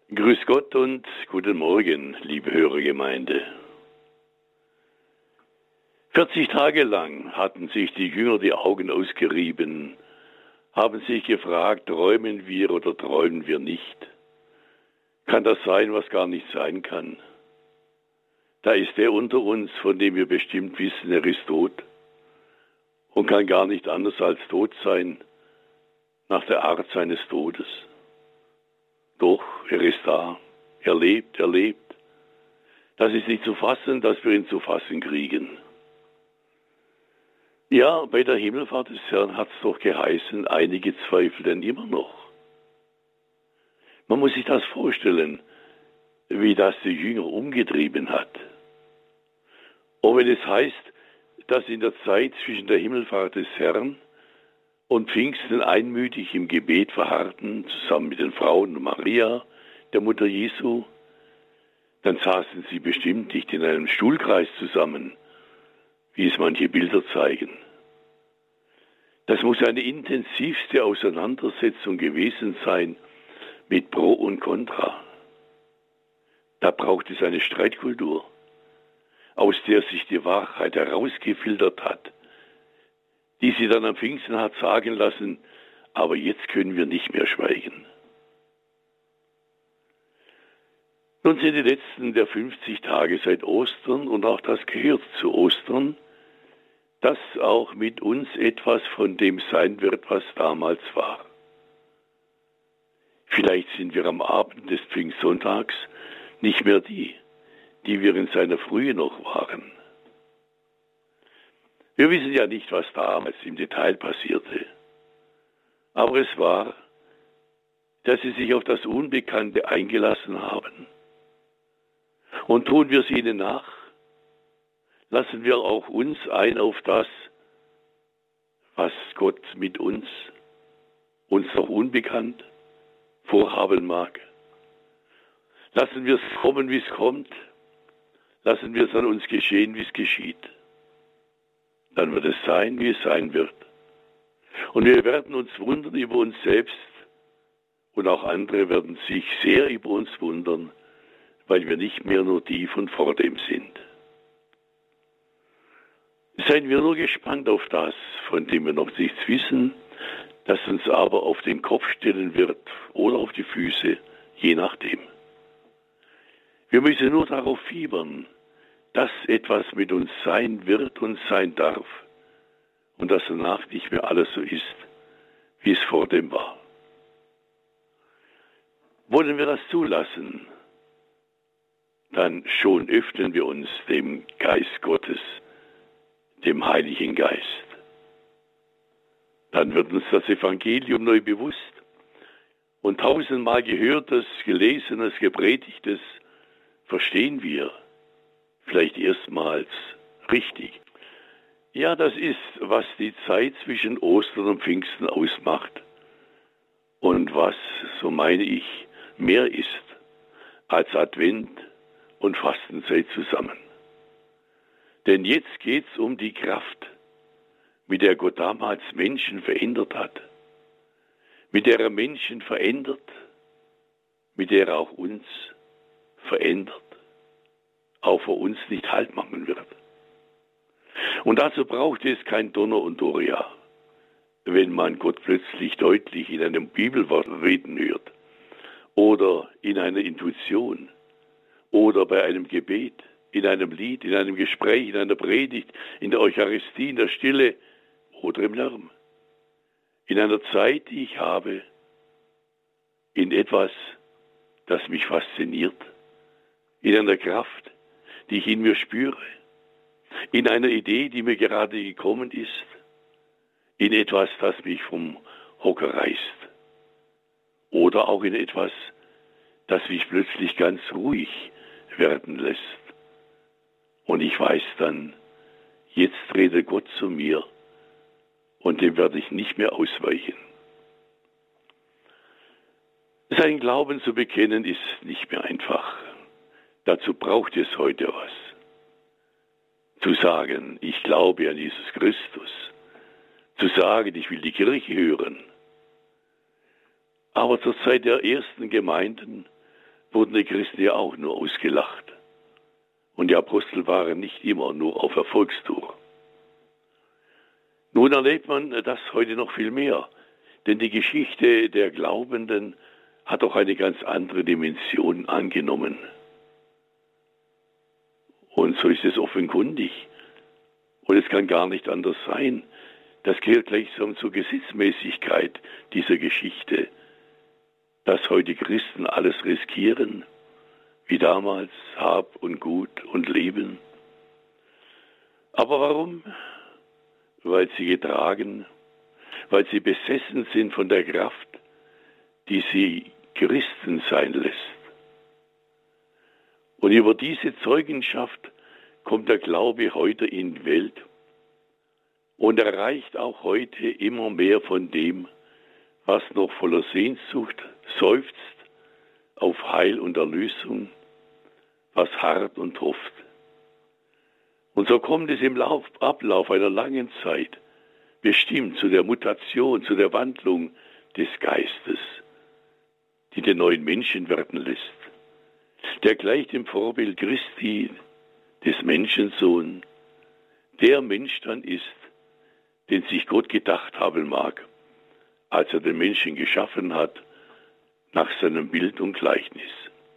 Grüß Gott und guten Morgen, liebe Hörergemeinde. 40 Tage lang hatten sich die Jünger die Augen ausgerieben, haben sich gefragt, träumen wir oder träumen wir nicht? Kann das sein, was gar nicht sein kann? Da ist der unter uns, von dem wir bestimmt wissen, er ist tot und kann gar nicht anders als tot sein, nach der Art seines Todes. Doch, er ist da, er lebt. Das ist nicht zu fassen, dass wir ihn zu fassen kriegen. Ja, bei der Himmelfahrt des Herrn hat es doch geheißen, einige zweifeln immer noch. Man muss sich das vorstellen, wie das die Jünger umgetrieben hat. Und wenn es heißt, dass in der Zeit zwischen der Himmelfahrt des Herrn und Pfingsten einmütig im Gebet verharrten, zusammen mit den Frauen und Maria, der Mutter Jesu, dann saßen sie bestimmt nicht in einem Stuhlkreis zusammen, wie es manche Bilder zeigen. Das muss eine intensivste Auseinandersetzung gewesen sein mit Pro und Contra. Da braucht es eine Streitkultur, aus der sich die Wahrheit herausgefiltert hat, die sie dann am Pfingsten hat sagen lassen, aber jetzt können wir nicht mehr schweigen. Nun sind die letzten der 50 Tage seit Ostern und auch das gehört zu Ostern, dass auch mit uns etwas von dem sein wird, was damals war. Vielleicht sind wir am Abend des Pfingstsonntags nicht mehr die wir in seiner Frühe noch waren. Wir wissen ja nicht, was damals im Detail passierte. Aber es war, dass sie sich auf das Unbekannte eingelassen haben. Und tun wir es ihnen nach, lassen wir auch uns ein auf das, was Gott mit uns noch unbekannt, vorhaben mag. Lassen wir es kommen, wie es kommt. Lassen wir es an uns geschehen, wie es geschieht. Dann wird es sein, wie es sein wird. Und wir werden uns wundern über uns selbst und auch andere werden sich sehr über uns wundern, weil wir nicht mehr nur die von vor dem sind. Seien wir nur gespannt auf das, von dem wir noch nichts wissen, das uns aber auf den Kopf stellen wird oder auf die Füße, je nachdem. Wir müssen nur darauf fiebern, dass etwas mit uns sein wird und sein darf und dass danach nicht mehr alles so ist, wie es vor dem war. Wollen wir das zulassen, dann schon öffnen wir uns dem Geist Gottes, dem Heiligen Geist. Dann wird uns das Evangelium neu bewusst und tausendmal Gehörtes, Gelesenes, Gepredigtes verstehen wir vielleicht erstmals richtig. Ja, das ist, was die Zeit zwischen Ostern und Pfingsten ausmacht und was, so meine ich, mehr ist als Advent und Fastenzeit zusammen. Denn jetzt geht es um die Kraft, mit der Gott damals Menschen verändert hat, mit der er Menschen verändert, mit der er auch uns verändert, auch vor uns nicht Halt machen wird. Und dazu braucht es kein Donner und Doria, wenn man Gott plötzlich deutlich in einem Bibelwort reden hört oder in einer Intuition oder bei einem Gebet, in einem Lied, in einem Gespräch, in einer Predigt, in der Eucharistie, in der Stille oder im Lärm. In einer Zeit, die ich habe, in etwas, das mich fasziniert, in einer Kraft, die ich in mir spüre, in einer Idee, die mir gerade gekommen ist, in etwas, das mich vom Hocker reißt oder auch in etwas, das mich plötzlich ganz ruhig werden lässt. Und ich weiß dann, jetzt redet Gott zu mir und dem werde ich nicht mehr ausweichen. Sein Glauben zu bekennen ist nicht mehr einfach. Dazu braucht es heute was. Zu sagen, ich glaube an Jesus Christus. Zu sagen, ich will die Kirche hören. Aber zur Zeit der ersten Gemeinden wurden die Christen ja auch nur ausgelacht. Und die Apostel waren nicht immer nur auf Erfolgstour. Nun erlebt man das heute noch viel mehr, denn die Geschichte der Glaubenden hat auch eine ganz andere Dimension angenommen. Und so ist es offenkundig. Und es kann gar nicht anders sein. Das gehört gleichsam zur Gesetzmäßigkeit dieser Geschichte, dass heute Christen alles riskieren, wie damals Hab und Gut und Leben. Aber warum? Weil sie getragen, weil sie besessen sind von der Kraft, die sie Christen sein lässt. Und über diese Zeugenschaft kommt der Glaube heute in die Welt und erreicht auch heute immer mehr von dem, was noch voller Sehnsucht seufzt auf Heil und Erlösung, was harrt und hofft. Und so kommt es im Ablauf einer langen Zeit bestimmt zu der Mutation, zu der Wandlung des Geistes, die den neuen Menschen werden lässt, der gleich dem Vorbild Christi, des Menschensohn, der Mensch dann ist, den sich Gott gedacht haben mag, als er den Menschen geschaffen hat, nach seinem Bild und Gleichnis.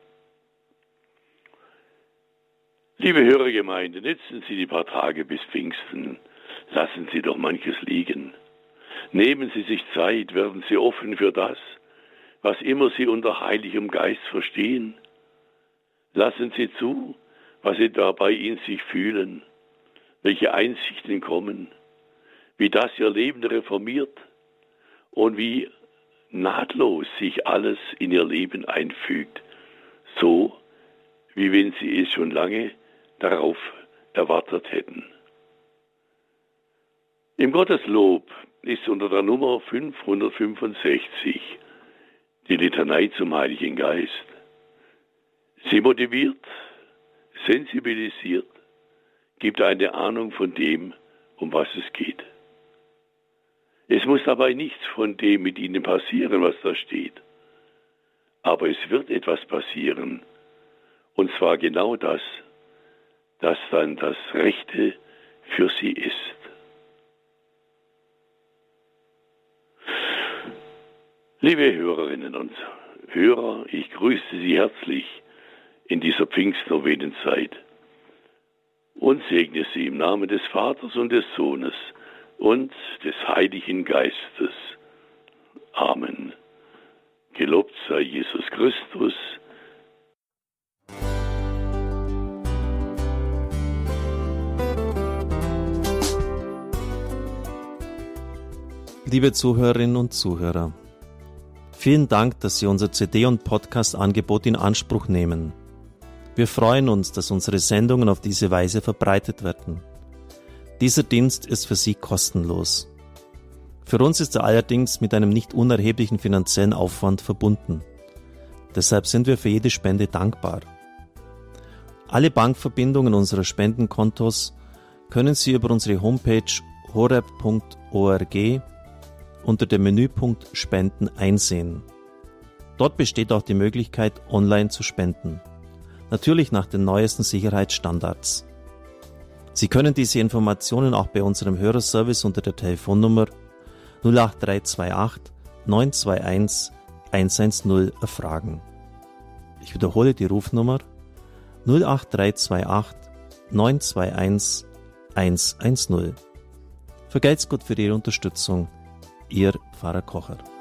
Liebe Hörergemeinde, nützen Sie die paar Tage bis Pfingsten. Lassen Sie doch manches liegen. Nehmen Sie sich Zeit, werden Sie offen für das, was immer Sie unter Heiligem Geist verstehen. Lassen Sie zu, was Sie dabei in sich fühlen, welche Einsichten kommen, wie das Ihr Leben reformiert und wie nahtlos sich alles in Ihr Leben einfügt, so wie wenn Sie es schon lange darauf erwartet hätten. Im Gotteslob ist unter der Nummer 565 die Litanei zum Heiligen Geist. Sie motiviert, sensibilisiert, gibt eine Ahnung von dem, um was es geht. Es muss dabei nichts von dem mit Ihnen passieren, was da steht. Aber es wird etwas passieren. Und zwar genau das, das dann das Rechte für Sie ist. Liebe Hörerinnen und Hörer, ich grüße Sie herzlich in dieser Pfingstnovenenzeit und segne Sie im Namen des Vaters und des Sohnes und des Heiligen Geistes. Amen. Gelobt sei Jesus Christus. Liebe Zuhörerinnen und Zuhörer, vielen Dank, dass Sie unser CD- und Podcast-Angebot in Anspruch nehmen. Wir freuen uns, dass unsere Sendungen auf diese Weise verbreitet werden. Dieser Dienst ist für Sie kostenlos. Für uns ist er allerdings mit einem nicht unerheblichen finanziellen Aufwand verbunden. Deshalb sind wir für jede Spende dankbar. Alle Bankverbindungen unserer Spendenkontos können Sie über unsere Homepage horeb.org unter dem Menüpunkt Spenden einsehen. Dort besteht auch die Möglichkeit, online zu spenden. Natürlich nach den neuesten Sicherheitsstandards. Sie können diese Informationen auch bei unserem Hörerservice unter der Telefonnummer 08328 921 110 erfragen. Ich wiederhole die Rufnummer 08328 921 110. Vergelt's Gott für Ihre Unterstützung. Ihr Pfarrer Kocher.